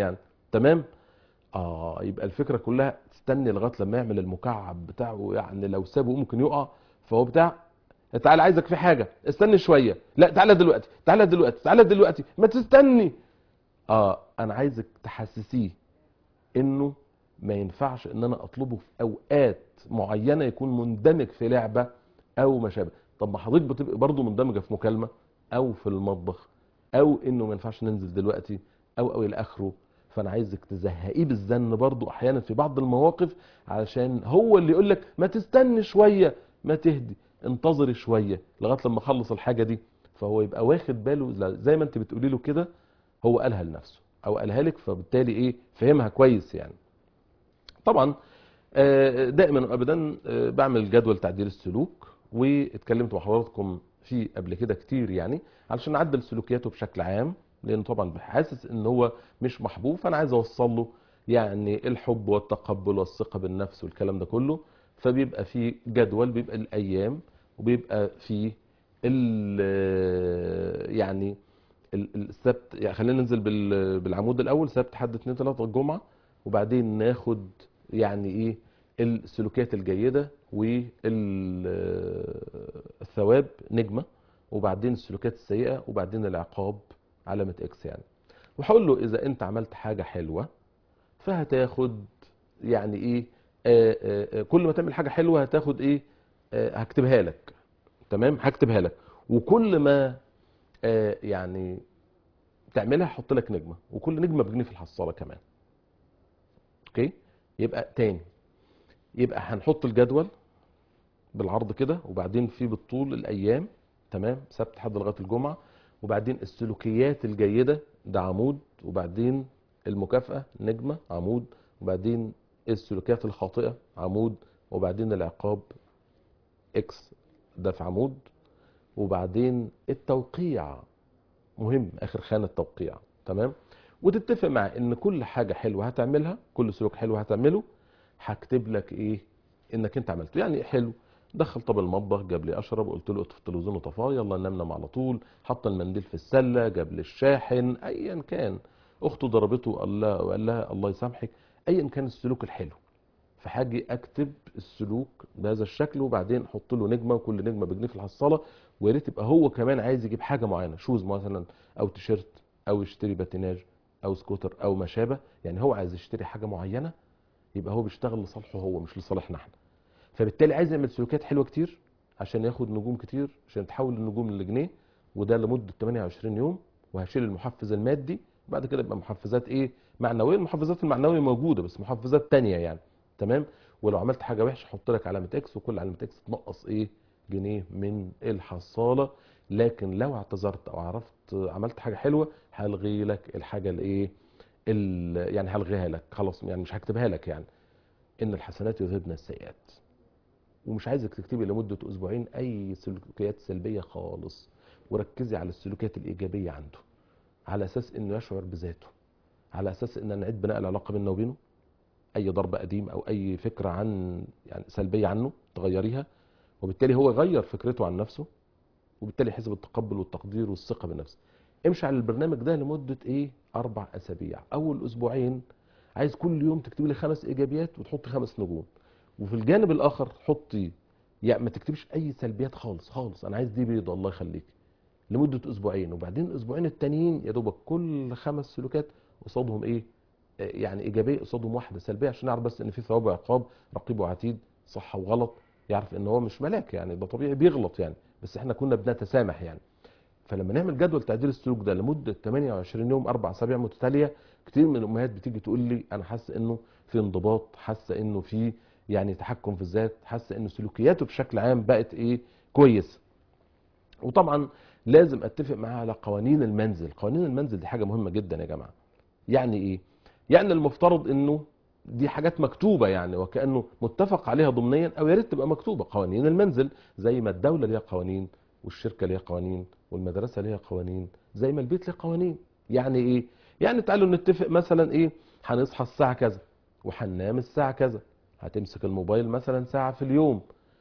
تمام. اه يبقى الفكره كلها تستني لغايه لما يعمل المكعب بتاعه، يعني لو سابه ممكن يقع. فهو بتاع تعالى عايزك في حاجه، استني شويه، لا تعالى دلوقتي، تعالى دلوقتي، تعالى دلوقتي، ما تستني. اه انا عايزك تحسسيه انه ما ينفعش ان انا اطلبه في اوقات معينه يكون مندمج في لعبه او ما شابه. طب ما حضرتك بتبقى برضه مندمجه في مكالمه او في المطبخ، او انه ما ينفعش ننزل دلوقتي، او او الى اخره. فانا عايزك تزهقيه بالزن برضه احيانا في بعض المواقف، علشان هو اللي يقول لك ما تستني شويه، ما تهدي، انتظري شويه لغايه لما اخلص الحاجه دي. فهو يبقى واخد باله زي ما انت بتقولي له كده، هو قالها لنفسه او قالها لك، فبالتالي ايه فهمها كويس يعني. طبعا آه، دائما وابدا آه، بعمل جدول تعديل السلوك، واتكلمت مع حضراتكم فيه قبل كده كتير يعني، علشان نعدل سلوكياته بشكل عام. لان طبعا حاسس ان هو مش محبوب، فانا عايز اوصل له يعني الحب والتقبل والثقه بالنفس والكلام ده كله. فبيبقى فيه جدول، بيبقى الايام، وبيبقى فيه ال- يعني ال- السبت. يعني خلينا ننزل بال- بالعمود الاول: سبت حد اثنين ثلاثه الجمعه. وبعدين ناخد يعني ايه السلوكيات الجيده والثواب نجمه، وبعدين السلوكيات السيئه، وبعدين العقاب علامه اكس يعني. وهقول له اذا انت عملت حاجه حلوه فهتاخد يعني ايه، آآ آآ كل ما تعمل حاجه حلوه هتاخد ايه، آه، هكتبها لك. تمام، هكتبها لك. وكل ما آه، يعني تعملها هحط لك نجمه، وكل نجمه بجنيه في الحصاله كمان. اوكي. يبقى تاني، يبقى هنحط الجدول بالعرض كده، وبعدين في بالطول الايام. تمام، سبت حد لغايه الجمعه. وبعدين السلوكيات الجيده ده عمود، وبعدين المكافاه نجمه عمود، وبعدين السلوكيات الخاطئه عمود، وبعدين العقاب اكس ده في عمود، وبعدين التوقيع مهم، اخر خانه توقيع. تمام. وتتفق مع ان كل حاجه حلوه هتعملها، كل سلوك حلو هتعمله هكتب لك ايه انك انت عملته. يعني إيه حلو؟ دخل طب المطبخ، جاب لي اشرب، قلت له اطفي التلفزيون وطفاه، يلا ننام نام على طول، حط المنديل في السله، جاب لي الشاحن، ايا كان. اخته ضربته وقال لها وقال لها الله يسامحك. ايا كان السلوك الحلو، فهاجي اكتب السلوك بهذا الشكل، وبعدين احط له نجمه، وكل نجمه بجنيه في الحصاله. ويا ريت يبقى هو كمان عايز يجيب حاجه معينه، شوز مثلا، او تيشيرت، او يشتري باتيناج، او سكوتر، او ما شابه. يعني هو عايز يشتري حاجه معينه، يبقى هو بيشتغل لصالحه هو مش لصالحنا احنا. فبالتالي عايز يعمل سلوكيات حلوه كتير عشان ياخد نجوم كتير، عشان تحول النجوم لجنيه، وده لمده ثمانية وعشرين يوم. وهشيل المحفز المادي، بعد كده يبقى محفزات ايه معنويه. المحفزات المعنويه موجوده بس محفزات تانية يعني. تمام. ولو عملت حاجه وحشه احط لك علامه اكس، وكل علامه اكس تنقص ايه جنيه من الحصاله. لكن لو اعتذرت او عرفت عملت حاجه حلوه هلغي لك الحاجه الايه ال- يعني هلغيها لك خلاص، يعني مش هكتبها لك يعني. ان الحسنات يذهبن السيئات. ومش عايزك تكتبي لمده اسبوعين اي سلوكيات سلبيه خالص، وركزي على السلوكيات الايجابيه عنده، على اساس انه يشعر بذاته، على اساس ان نعيد بناء العلاقه بيننا وبينه. اي ضرب قديم او اي فكره عن يعني سلبيه عنه تغيريها، وبالتالي هو يغير فكرته عن نفسه، وبالتالي يحس بالتقبل والتقدير والثقه بالنفس. امشي على البرنامج ده لمده ايه اربع اسابيع. اول اسبوعين عايز كل يوم تكتبي لي خمس ايجابيات وتحطي خمس نجوم، وفي الجانب الاخر حطي يعني ما تكتبيش اي سلبيات خالص خالص. انا عايز دي بيضه الله يخليك، لمده اسبوعين. وبعدين الاسبوعين التانيين يا دوبك كل خمس سلوكات قصادهم ايه آه، يعني ايجابيه، قصادهم واحده سلبيه، عشان يعرف بس ان في ثواب وعقاب، رقيب وعتيد، صح وغلط. يعرف ان هو مش ملاك يعني، ده طبيعي بيغلط يعني، بس احنا كنا بنتسامح يعني. فلما نعمل جدول تعديل السلوك ده لمده ثمانية وعشرين يوم، اربع اسابيع متتاليه، كتير من الامهات بتيجي تقول لي انا حاسه انه في انضباط، حاسه انه في يعني تحكم في الذات، حاسه انه سلوكياته بشكل عام بقت ايه كويس. وطبعا لازم اتفق معاه على قوانين المنزل. قوانين المنزل دي حاجه مهمه جدا يا جماعه. يعني ايه؟ يعني المفترض انه دي حاجات مكتوبه يعني، وكانه متفق عليها ضمنيا، او يا ريت تبقى مكتوبه قوانين المنزل. زي ما الدوله ليها قوانين، والشركه ليها قوانين، والمدرسه ليها قوانين، زي ما البيت ليه قوانين. يعني ايه؟ يعني تعالوا نتفق مثلا ايه، هنصحى الساعه كذا، وهننام الساعه كذا، هتمسك الموبايل مثلا ساعه في اليوم،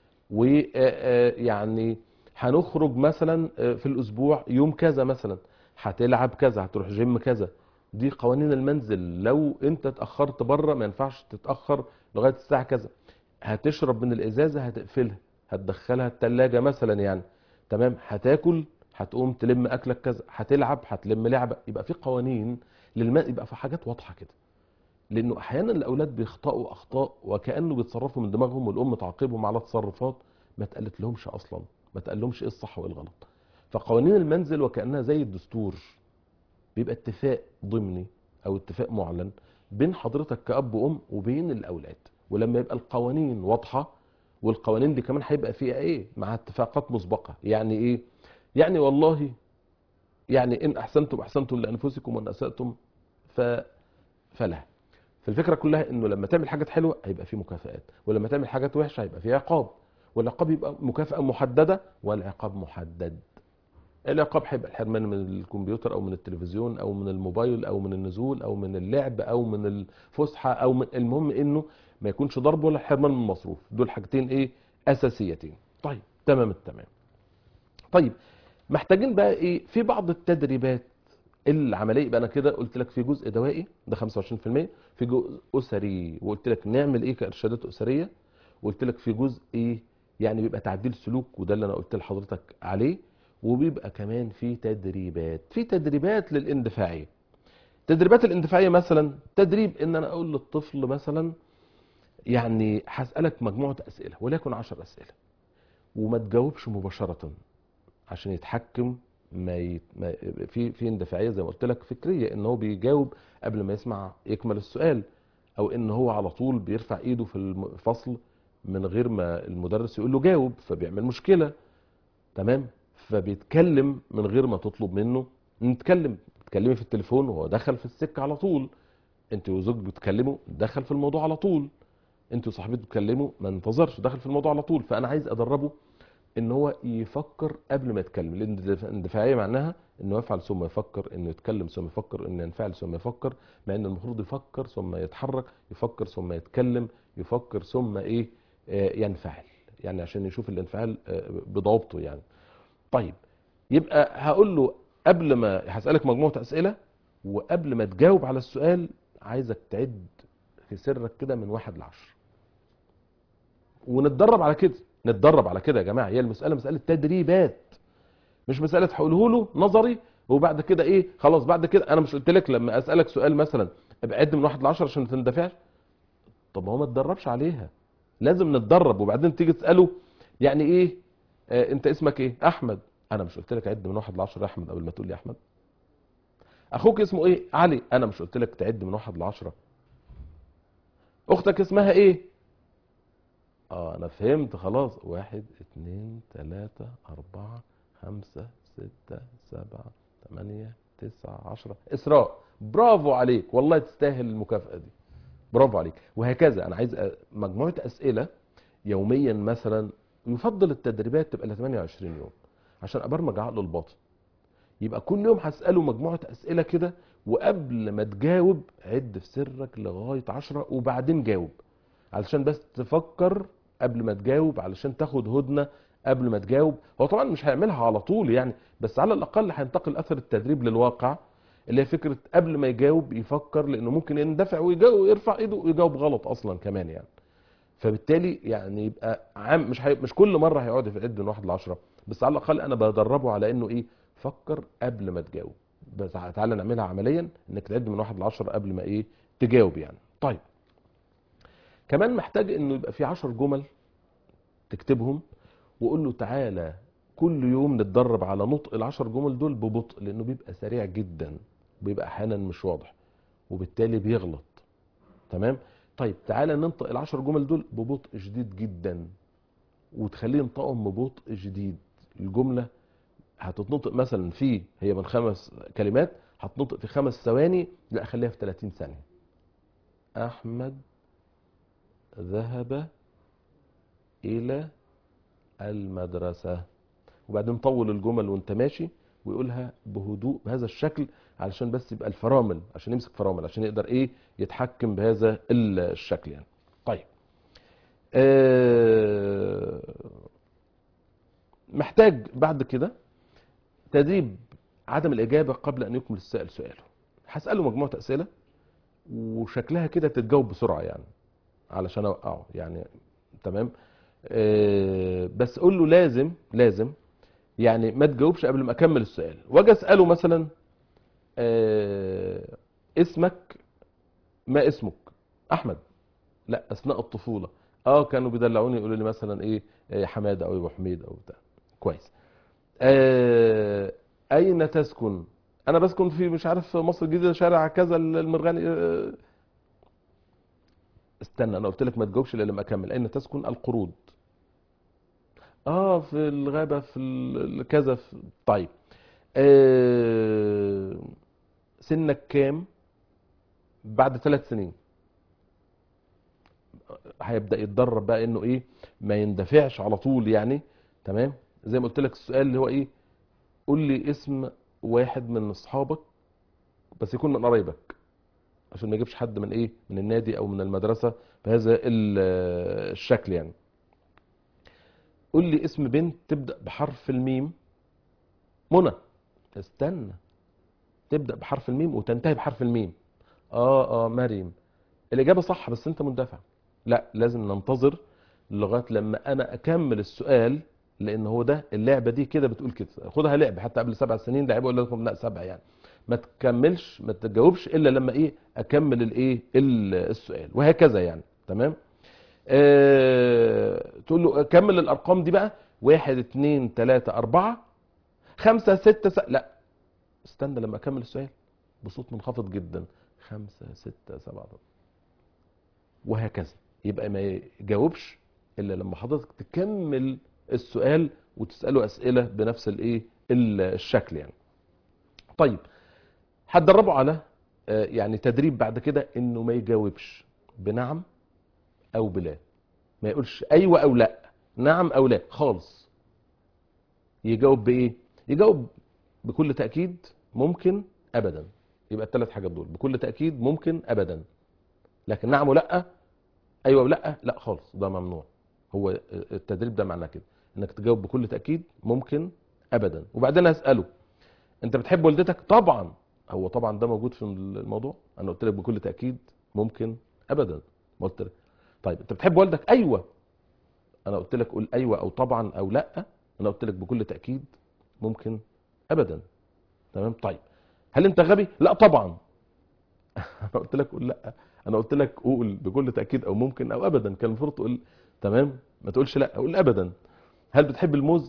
ويعني هنخرج مثلا في الاسبوع يوم كذا مثلا، هتلعب كذا، هتروح جيم كذا. دي قوانين المنزل، لو انت اتاخرت بره ما ينفعش تتاخر لغايه الساعه كذا. هتشرب من الازازه هتقفلها، هتدخلها الثلاجه مثلا يعني، تمام. هتاكل هتقوم تلم اكلك كذا، هتلعب هتلم لعبه. يبقى في قوانين للم... يبقى في حاجات واضحه كده. لانه احيانا الاولاد بيخطئوا اخطاء وكانه بيتصرفوا من دماغهم، والام تعاقبهم على تصرفات ما اتقالت لهمش اصلا، ما اتقال لهمش ايه الصح وايه الغلط. فقوانين المنزل وكانها زي الدستور، بيبقى اتفاق ضمني او اتفاق معلن بين حضرتك كأب وأم وبين الأولاد. ولما يبقى القوانين واضحة، والقوانين دي كمان هيبقى فيها ايه مع اتفاقات مسبقة. يعني ايه؟ يعني والله يعني ان احسنتم احسنتم لانفسكم وان اسأتم ف... فلها. فالفكرة كلها انه لما تعمل حاجات حلوة هيبقى في مكافآت، ولما تعمل حاجات وحشة هيبقى في عقاب. والعقاب يبقى مكافأة محددة والعقاب محدد. العقاب هيبقى الحرمان من الكمبيوتر او من التلفزيون او من الموبايل او من النزول او من اللعب او من الفسحه او من، المهم انه ما يكونش ضرب ولا حرمان من المصروف. دول حاجتين ايه اساسيتين. طيب تمام التمام. طيب محتاجين بقى ايه في بعض التدريبات العمليه. يبقى انا كده قلت لك في جزء دوائي ده خمسة وعشرين في المية، في جزء اسري وقلت لك نعمل ايه كارشادات اسريه، وقلت لك في جزء ايه يعني بيبقى تعديل سلوك وده اللي انا قلت لحضرتك عليه، وبيبقى كمان في تدريبات في تدريبات للاندفاعيه. تدريبات الاندفاعيه مثلا تدريب ان انا اقول للطفل مثلا يعني هسالك مجموعه اسئله وليكن عشر اسئله وما تجاوبش مباشره عشان يتحكم. ما, يت... ما في في اندفاعيه زي ما قلت لك فكريه ان هو بيجاوب قبل ما يسمع يكمل السؤال، او ان هو على طول بيرفع ايده في الفصل من غير ما المدرس يقول له جاوب فبيعمل مشكله، تمام. فبيتكلم من غير ما تطلب منه نتكلم. تكلمي في التليفون وهو دخل في السكه على طول، انت وزوجك بتكلموا دخل في الموضوع على طول، انت وصاحبتك بتكلموا ما انتظرش دخل في الموضوع على طول. فانا عايز ادربه ان هو يفكر قبل ما يتكلم، لان الاندفاعيه معناها انه يفعل ثم يفكر، انه يتكلم ثم يفكر، انه ينفعل ثم يفكر، مع ان المفروض يفكر ثم يتحرك، يفكر ثم يتكلم، يفكر ثم ايه آه ينفعل، يعني عشان يشوف الانفعال آه بضوابطه يعني. طيب يبقى هقول له قبل ما هسألك مجموعة أسئلة، وقبل ما تجاوب على السؤال عايزك تعد في سرك كده من واحد لعشر، ونتدرب على كده. نتدرب على كده يا جماعة. هي المسألة مسألة تدريبات، مش مسألة هقوله له نظري وبعد كده ايه خلاص. بعد كده انا مش قلت لك لما اسألك سؤال مثلا ابقى عد من واحد لعشر عشان ما تندفعش؟ طب ما هو ما اتدربش عليها. لازم نتدرب وبعدين تيجي تسأله يعني ايه آه انت اسمك ايه؟ احمد. انا مش قلت لك عد من واحد لعشرة يا احمد قبل ما تقول لي احمد؟ اخوك اسمه ايه؟ علي. انا مش قلت لك تعد من واحد لعشرة؟ اختك اسمها ايه؟ اه انا فهمت خلاص. واحد اتنين تلاتة اربعة خمسة ستة سبعة تمانية تسعة عشرة. اسراء. برافو عليك والله تستاهل المكافأة دي، برافو عليك. وهكذا انا عايز مجموعة اسئلة يوميا مثلا. يفضل التدريبات تبقى ل ثمانية وعشرين يوم عشان ابرمج عقله الباطن. يبقى كل يوم هسأله مجموعة أسئلة كده، وقبل ما تجاوب عد في سرك لغاية عشرة وبعدين جاوب، علشان بس تفكر قبل ما تجاوب، علشان تاخد هدنة قبل ما تجاوب. هو طبعا مش هيعملها على طول يعني، بس على الأقل هينتقل أثر التدريب للواقع، اللي هي فكرة قبل ما يجاوب يفكر، لأنه ممكن يندفع ويجاوب ويرفع إيده ويجاوب غلط أصلا كمان يعني. فبالتالي يعني يبقى عام مش هي... مش كل مره هيقعد يعد من واحد لعشرة، بس على الاقل انا بدربه على انه ايه فكر قبل ما تجاوب. بس تعالى نعملها عمليا انك تعد من واحد لعشرة قبل ما ايه تجاوب يعني. طيب كمان محتاج انه يبقى في عشر جمل تكتبهم، وقول له تعالى كل يوم نتدرب على نطق العشر جمل دول ببطء، لانه بيبقى سريع جدا، بيبقى احيانا مش واضح وبالتالي بيغلط، تمام. طيب تعالى ننطق العشر جمل دول ببطء شديد جدا، وتخليه ينطقهم ببطء شديد. الجمله هتتنطق مثلا في هي من خمس كلمات، هتنطق في خمس ثواني، لا خليها في ثلاثين ثانيه. احمد ذهب الى المدرسه. وبعدين طول الجمل وانت ماشي ويقولها بهدوء بهذا الشكل، علشان بس يبقى الفرامل، عشان يمسك فرامل عشان يقدر ايه يتحكم بهذا الشكل يعني. طيب آه محتاج بعد كده تدريب عدم الإجابة قبل أن يكمل السائل سؤاله. هساله مجموعه اسئله وشكلها كده تتجاوب بسرعه يعني علشان اوقعه يعني. تمام. آه بس قول له لازم لازم يعني ما تجاوبش قبل ما اكمل السؤال. واجي اساله مثلا آه اسمك، ما اسمك؟ احمد. لا، اثناء الطفوله. اه كانوا بيدلعوني يقولوا لي مثلا ايه، يا حماده او يا ابو حميد او بتاع. كويس. آه اين تسكن؟ انا بسكن في مش عارف في مصر الجديده شارع كذا المرغني. آه استنى، انا قلت لك ما تجاوبش الا لما اكمل. اين تسكن؟ القرود. اه في الغابه في ال- كذا في... طيب. آه سنك كام؟ بعد ثلاث سنين. هيبدا يتدرب بقى انه ايه، ما يندفعش على طول يعني. تمام. زي ما قلت لك السؤال اللي هو ايه، قول لي اسم واحد من اصحابك بس يكون من قرايبك، عشان ما يجيبش حد من ايه، من النادي او من المدرسه بهذا ال- الشكل يعني. قول لي اسم بنت تبدا بحرف الميم. منى. استنى، تبدا بحرف الميم وتنتهي بحرف الميم. اه اه مريم. الاجابه صح بس انت مندفع. لا، لازم ننتظر لغايه لما انا اكمل السؤال، لان هو ده اللعبه دي كده بتقول كده. خدها لعبه، حتى قبل سبع سنين لعبوا اقول لكم لا سبع يعني. ما تكملش ما تجاوبش الا لما ايه اكمل الايه ال- السؤال، وهكذا يعني. تمام. آه تقول له كمل الارقام دي بقى، واحد اتنين تلاته اربعه خمسه سته س... لا، استنى لما اكمل السؤال بصوت منخفض جدا. خمسه سته سبعه، وهكذا. يبقى ما يجاوبش الا لما حضرتك تكمل السؤال وتساله اسئله بنفس الايه ال- الشكل يعني. طيب، هتدربه على آه، يعني تدريب بعد كده انه ما يجاوبش بنعم او بلا. ما يقولش ايوه او لا، نعم او لا خالص. يجاوب بايه؟ يجاوب بكل تاكيد، ممكن، ابدا. يبقى الثلاث حاجات دول، بكل تاكيد، ممكن، ابدا. لكن نعم ولا، ايوه ولا، لا خالص، ده ممنوع. هو التدريب ده معناه كده، انك تجاوب بكل تاكيد، ممكن، ابدا. وبعدين هساله انت بتحب والدتك؟ طبعا. هو طبعا ده موجود في الموضوع؟ انا قلت لك بكل تاكيد، ممكن، ابدا. ما قلت لك. طيب انت بتحب والدك؟ ايوه. انا قلت لك قول ايوه او طبعا او لا. انا قلت لك بكل تاكيد، ممكن، ابدا. تمام. طيب، هل انت غبي؟ لا طبعا. انا قلت لك قول لا. انا قلت لك قول بكل تاكيد او ممكن او ابدا. كان المفروض تقول تمام، ما تقولش لا، قول ابدا. هل بتحب الموز؟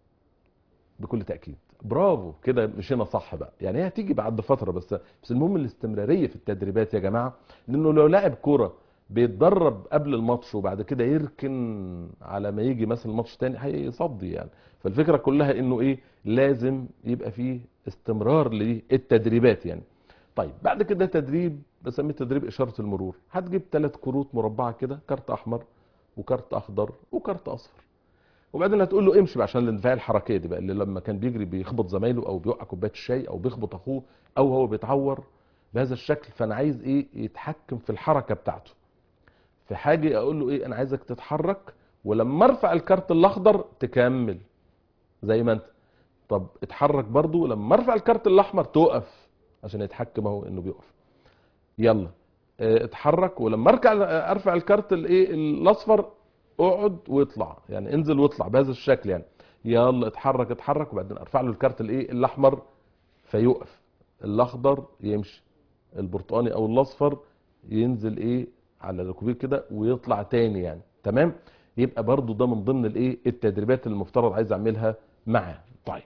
بكل تاكيد. برافو كده، مشينا صح بقى يعني. هي هتيجي بعد فتره بس بس المهم الاستمراريه في التدريبات يا جماعه. لانه لو لاعب كوره بيتدرب قبل الماتش وبعد كده يركن على ما يجي مثلا الماتش تاني هيصدي يعني. فالفكره كلها انه ايه، لازم يبقى فيه استمرار للتدريبات يعني. طيب بعد كده تدريب بسميه تدريب اشاره المرور. هتجيب ثلاث كروت مربعه كده، كارت احمر وكارت اخضر وكارت اصفر. وبعدين هتقول له امشي بقى، عشان الاندفاع الحركيه دي بقى، اللي لما كان بيجري بيخبط زمايله او بيوقع كوبايه الشاي او بيخبط اخوه او هو بيتعور بهذا الشكل. فانا عايز ايه، يتحكم في الحركه بتاعته. في حاجه اقول له ايه، انا عايزك تتحرك ولما ارفع الكارت الاخضر تكمل زي ما انت. طب اتحرك برضو لما ارفع الكارت الاحمر تقف، عشان يتحكم اهو انه بيقف. يلا اه، اتحرك ولما ارجع ارفع الكارت الايه الاصفر اقعد واطلع، يعني انزل واطلع بهذا الشكل يعني. يلا اتحرك اتحرك وبعدين ارفع له الكارت الايه الاحمر فيوقف. الاخضر يمشي، البرتقاني او الاصفر ينزل ايه على الكوبير كده ويطلع تاني يعني. تمام. يبقى برضو ده من ضمن الايه التدريبات اللي المفترض عايز اعملها معاه. طيب،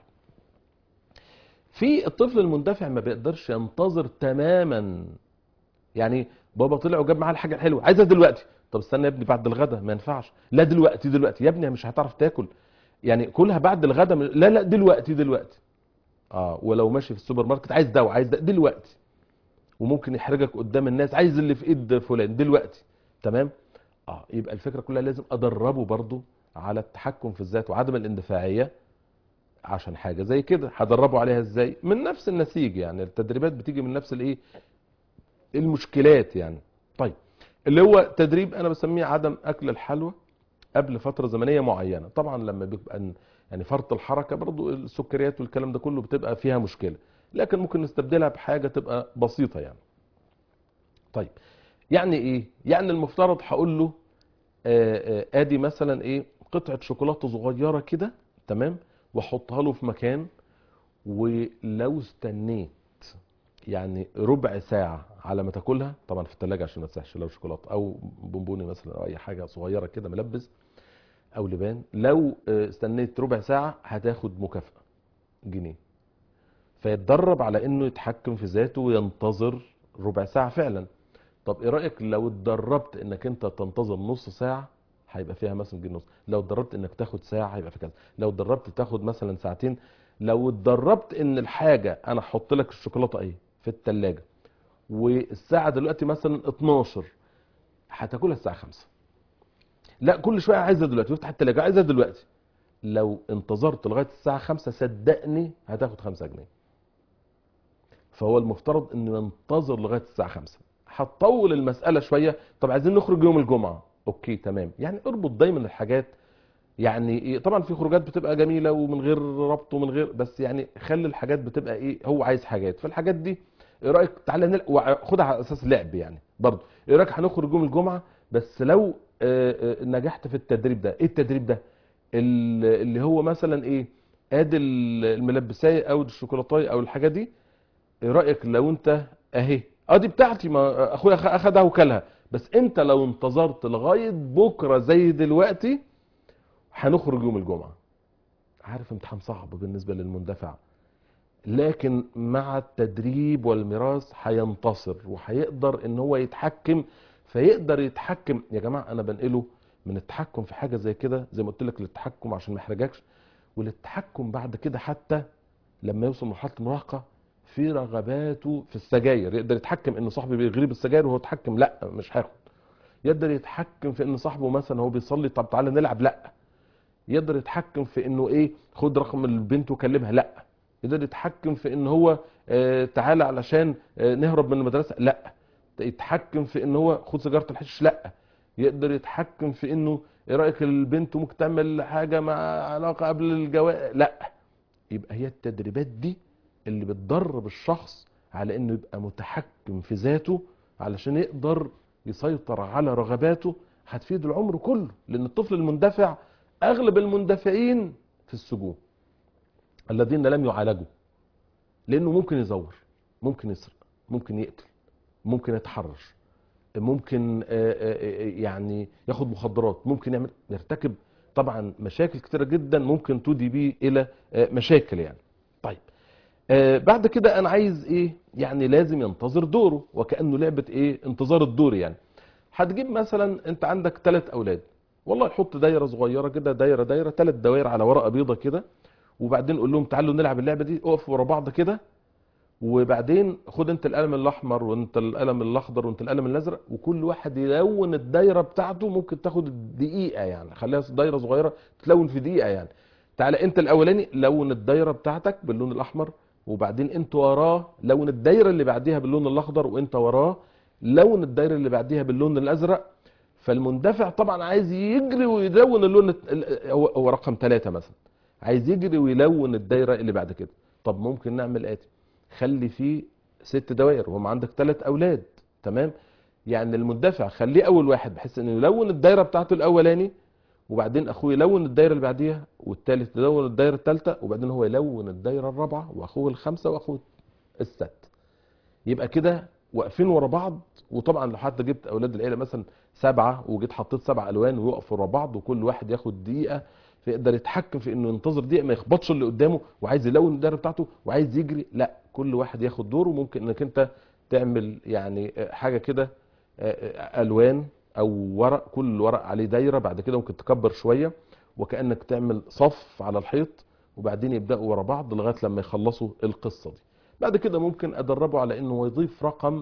في الطفل المندفع ما بيقدرش ينتظر تماما يعني. بابا طلع وجاب معاه الحاجه الحلوه، عايزها دلوقتي. طب استنى يا ابني بعد الغدا، ما ينفعش. لا دلوقتي دلوقتي يا ابني، مش هتعرف تاكل يعني، كلها بعد الغدا. لا لا دلوقتي دلوقتي. اه ولو ماشي في السوبر ماركت عايز دواء، عايز ده دلوقتي. وممكن يحرجك قدام الناس، عايز اللي في ايد فلان دلوقتي. تمام. اه يبقى الفكره كلها لازم ادربه برضو على التحكم في الذات وعدم الاندفاعيه. عشان حاجه زي كده هدربه عليها ازاي؟ من نفس النسيج يعني. التدريبات بتيجي من نفس الايه المشكلات يعني. طيب، اللي هو تدريب انا بسميه عدم اكل الحلوى قبل فتره زمنيه معينه. طبعا لما بيبقى ن- يعني فرط الحركه برضو السكريات والكلام ده كله بتبقى فيها مشكله. لكن ممكن نستبدلها بحاجة تبقى بسيطة يعني. طيب يعني ايه؟ يعني المفترض هقول له آه، آه، ادي مثلا ايه قطعة شوكولاتة صغيرة كده، تمام، واحطها له في مكان، ولو استنيت يعني ربع ساعة على ما تاكلها، طبعا في الثلاجة عشان ما تسحش، لو شوكولاتة او بونبوني مثلا او اي حاجة صغيرة كده ملبس او لبان، لو آه، استنيت ربع ساعة هتاخد مكافأة جنيه. فيتدرب على انه يتحكم في ذاته وينتظر ربع ساعة فعلا. طب ايه رأيك لو اتدربت انك انت تنتظر نص ساعة، هيبقى فيها مثلا جنيه ونص. لو اتدربت انك تاخد ساعة هيبقى في كذا. لو اتدربت تاخد مثلا ساعتين. لو اتدربت ان الحاجة انا احط لك الشوكولاتة ايه في التلاجة، والساعة دلوقتي مثلا اتناشر، هتاكلها الساعة خمسة. لا كل شوية عايزها دلوقتي، وافتح التلاجة عايزها دلوقتي. لو انتظرت لغاية الساعة خمسة صدقني هتاخد خمسة جنيه. فهو المفترض انه ينتظر لغايه الساعه خمسة. هتطول المساله شويه. طب عايزين نخرج يوم الجمعه، اوكي تمام، يعني اربط دايما الحاجات. يعني إيه، طبعا في خروجات بتبقى جميله ومن غير ربط ومن غير، بس يعني خلي الحاجات بتبقى ايه، هو عايز حاجات، فالحاجات دي ايه رايك تعالى نلعب، وخدها على اساس لعب يعني برضه. ايه رايك هنخرج يوم الجمعه، بس لو آه، آه، نجحت في التدريب ده. ايه التدريب ده؟ ال- اللي هو مثلا ايه، ادي الملبسايه او الشوكولاتايه او الحاجه دي، ايه رايك لو انت اهي اه دي بتاعتي، ما اخويا أخ- اخدها وكلها، بس انت لو انتظرت لغايه بكره زي دلوقتي هنخرج يوم الجمعه. عارف امتحان صعب بالنسبه للمندفع، لكن مع التدريب والمراس هينتصر وهيقدر ان هو يتحكم. فيقدر يتحكم يا جماعه، انا بنقله من التحكم في حاجه زي كده زي ما قلت لك للتحكم عشان ما يحرجكش، وللتحكم بعد كده حتى لما يوصل مرحله المراهقه في رغباته في السجاير. يقدر يتحكم ان صاحبي بيغري بالسجاير وهو يتحكم لا مش هاخد. يقدر يتحكم في ان صاحبه مثلا هو بيصلي طب تعالى نلعب لا. يقدر يتحكم في انه ايه خد رقم البنت وكلمها لا. يقدر يتحكم في ان هو آه تعالى علشان آه نهرب من المدرسه لا. يتحكم في ان هو خد سيجاره الحشيش لا. يقدر يتحكم في انه ايه رايك البنت ممكن تعمل حاجه مع علاقه قبل الجواز لا. يبقى هي التدريبات دي اللي بتدرب الشخص على انه يبقى متحكم في ذاته علشان يقدر يسيطر على رغباته. هتفيد العمر كله، لان الطفل المندفع اغلب المندفعين في السجون الذين لم يعالجوا، لانه ممكن يزور، ممكن يسرق، ممكن يقتل، ممكن يتحرش، ممكن آه، آه، آه، يعني ياخد مخدرات، ممكن يعمل يرتكب طبعا مشاكل كتيرة جدا ممكن تودي بيه الى آه، مشاكل يعني. طيب آه، بعد كده انا عايز ايه، يعني لازم ينتظر دوره، وكأنه لعبة ايه انتظار الدور يعني. هتجيب مثلا انت عندك ثلاث اولاد، والله حط دايره صغيره كده، دايره دايره ثلاث دوائر على ورقه بيضه كده، وبعدين قول لهم تعالوا نلعب اللعبه دي، اقفوا ورا بعض كده، وبعدين خد انت القلم الاحمر وانت القلم الاخضر وانت القلم الازرق، وكل واحد يلون الدايره بتاعته. ممكن تاخد دقيقه يعني، خليها دايره صغيره تلون في دقيقه يعني. تعالى انت الاولاني لون الدايره بتاعتك باللون الاحمر، وبعدين انت وراه لون الدايره اللي بعديها باللون الاخضر، وانت وراه لون الدايره اللي بعديها باللون الازرق. فالمندفع طبعا عايز يجري ويلون اللون ال- هو هو رقم ثلاثة مثلا، عايز يجري ويلون الدايره اللي بعد كده. طب ممكن نعمل اتي، خلي فيه ست دوائر وهم عندك ثلاث اولاد، تمام، يعني المندفع خليه اول واحد بحيث انه يلون الدايره بتاعته الاولاني، وبعدين اخوه يلون الدايره اللي بعديها، والثالث يلون الدايره الثالثه، وبعدين هو يلون الدايره الرابعه، واخوه الخامسه، واخوه السادسه. يبقى كده واقفين ورا بعض. وطبعا لو حتى جبت اولاد العيله مثلا سبعه وجيت حطيت سبع الوان ويقفوا ورا بعض وكل واحد ياخد دقيقه، فيقدر يتحكم في انه ينتظر دقيقه ما يخبطش اللي قدامه وعايز يلون الدايره بتاعته وعايز يجري لا، كل واحد ياخد دوره. ممكن انك انت تعمل يعني حاجه كده الوان او ورق، كل ورق عليه دايره، بعد كده ممكن تكبر شويه وكانك تعمل صف على الحيط، وبعدين يبداوا ورا بعض لغايه لما يخلصوا القصه دي. بعد كده ممكن ادربه على انه يضيف رقم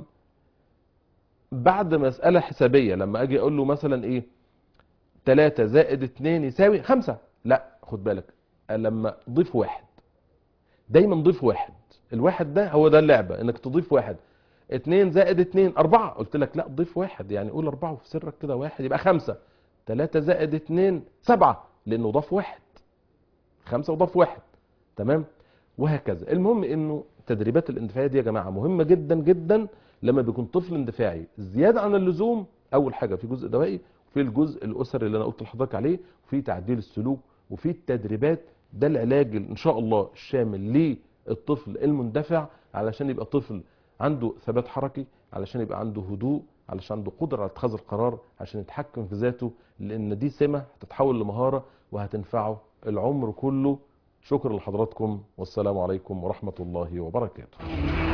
بعد مسألة حسابية. لما اجي اقول له مثلا ايه ثلاثة زائد اتنين يساوي خمسة، لا خد بالك لما ضيف واحد، دايما ضيف واحد. الواحد ده هو ده اللعبة، انك تضيف واحد. اتنين زائد اتنين اربعة، قلت لك لا ضيف واحد، يعني قول اربعة وفي سرك كده واحد يبقى خمسة. ثلاثة زائد اتنين سبعة، لانه ضاف واحد، خمسة وضاف واحد، تمام. وهكذا. المهم انه تدريبات الاندفاعيه دي يا جماعه مهمه جدا جدا. لما بيكون طفل اندفاعي زياده عن اللزوم، اول حاجه في جزء دوائي، وفي الجزء الاسري اللي انا قلت لحضرتك عليه، وفي تعديل السلوك، وفي التدريبات. ده العلاج ان شاء الله الشامل للطفل المندفع، علشان يبقى طفل عنده ثبات حركي، علشان يبقى عنده هدوء، علشان عنده قدره على اتخاذ القرار، عشان يتحكم في ذاته، لان دي سمه هتتحول لمهاره وهتنفعه العمر كله. شكرا لحضراتكم، والسلام عليكم ورحمه الله وبركاته.